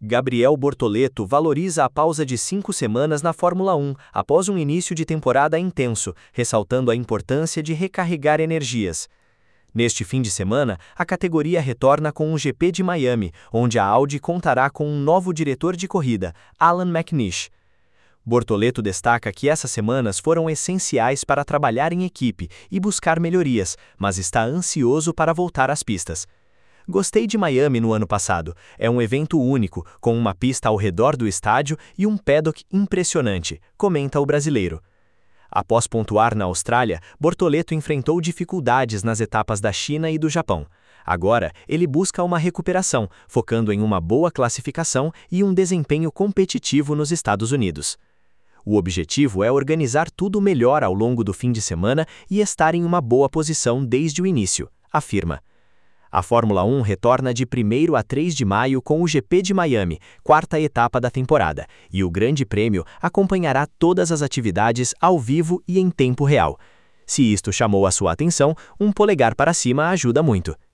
Gabriel Bortoleto valoriza a pausa de 5 semanas na Fórmula 1, após um início de temporada intenso, ressaltando a importância de recarregar energias. Neste fim de semana, a categoria retorna com o GP de Miami, onde a Audi contará com um novo diretor de corrida, Alan McNish. Bortoleto destaca que essas semanas foram essenciais para trabalhar em equipe e buscar melhorias, mas está ansioso para voltar às pistas. Gostei de Miami no ano passado. É um evento único, com uma pista ao redor do estádio e um paddock impressionante, comenta o brasileiro. Após pontuar na Austrália, Bortoleto enfrentou dificuldades nas etapas da China e do Japão. Agora, ele busca uma recuperação, focando em uma boa classificação e um desempenho competitivo nos Estados Unidos. O objetivo é organizar tudo melhor ao longo do fim de semana e estar em uma boa posição desde o início, afirma. A Fórmula 1 retorna de 1º a 3 de maio com o GP de Miami, quarta etapa da temporada, e o Grande Prêmio acompanhará todas as atividades ao vivo e em tempo real. Se isto chamou a sua atenção, um polegar para cima ajuda muito.